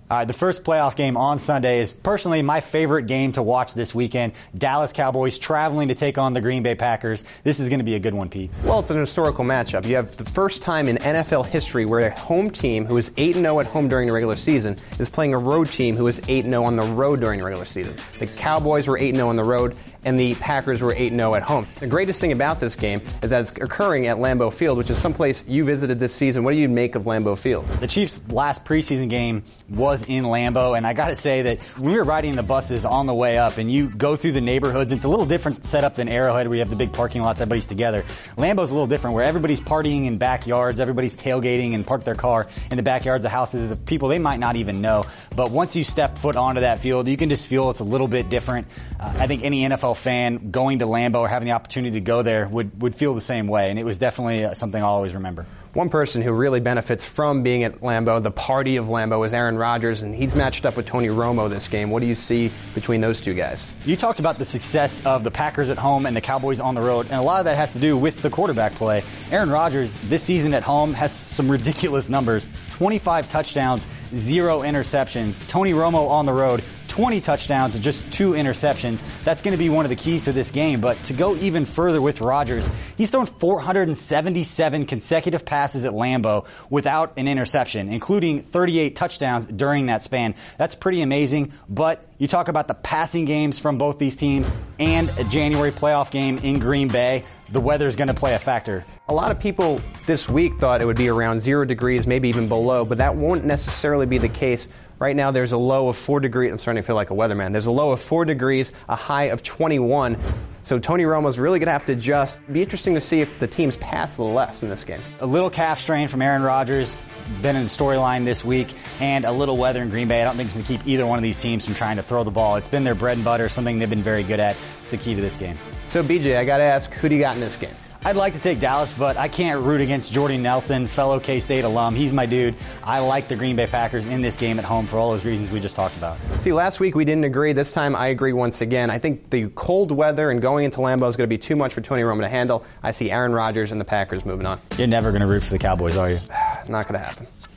The first playoff game on Sunday is personally my favorite game to watch this weekend. Dallas Cowboys traveling to take on the Green Bay Packers. This is going to be a good one, Pete. Well, it's an historical matchup. You have the first time in NFL history where a home team who is 8-0 at home during the regular season is playing a road team who is 8-0 on the road during the regular season. The Cowboys were 8-0 on the road, and the Packers were 8-0 at home. The greatest thing about this game is that it's occurring at Lambeau Field, which is someplace you visited this season. What do you make of Lambeau Field? The Chiefs' last preseason game was in Lambeau, and I got to say that when we were riding the buses on the way up and you go through the neighborhoods, it's a little different setup than Arrowhead where you have the big parking lots, everybody's together. Lambeau's a little different where everybody's partying in backyards, everybody's tailgating and park their car in the backyards of houses of people they might not even know. But once you step foot onto that field, you can just feel it's a little bit different. I think any NFL fan going to Lambeau or having the opportunity to go there would feel the same way, and it was definitely something I'll always remember. One person who really benefits from being at Lambeau, the party of Lambeau, is Aaron Rodgers, and he's matched up with Tony Romo this game. What do you see between those two guys? You talked about the success of the Packers at home and the Cowboys on the road, and a lot of that has to do with the quarterback play. Aaron Rodgers, this season at home, has some ridiculous numbers. 25 touchdowns, 0 interceptions. Tony Romo on the road, 20 touchdowns and just 2 interceptions. That's going to be one of the keys to this game. But to go even further with Rodgers, he's thrown 477 consecutive passes at Lambeau without an interception, including 38 touchdowns during that span. That's pretty amazing. But you talk about the passing games from both these teams and a January playoff game in Green Bay, the weather's going to play a factor. A lot of people this week thought it would be around 0 degrees, maybe even below, but that won't necessarily be the case. Right now, there's a low of 4 degrees. I'm starting to feel like a weatherman. There's a low of 4 degrees, a high of 21. So Tony Romo's really going to have to adjust. It'd be interesting to see if the teams pass a little less in this game. A little calf strain from Aaron Rodgers, been in the storyline this week, and a little weather in Green Bay. I don't think it's going to keep either one of these teams from trying to throw the ball. It's been their bread and butter, something they've been very good at. It's the key to this game. So, BJ, I got to ask, who do you got in this game? I'd like to take Dallas, but I can't root against Jordy Nelson, fellow K-State alum. He's my dude. I like the Green Bay Packers in this game at home for all those reasons we just talked about. See, last week we didn't agree. This time I agree once again. I think the cold weather and going into Lambeau is going to be too much for Tony Romo to handle. I see Aaron Rodgers and the Packers moving on. You're never going to root for the Cowboys, are you? Not going to happen.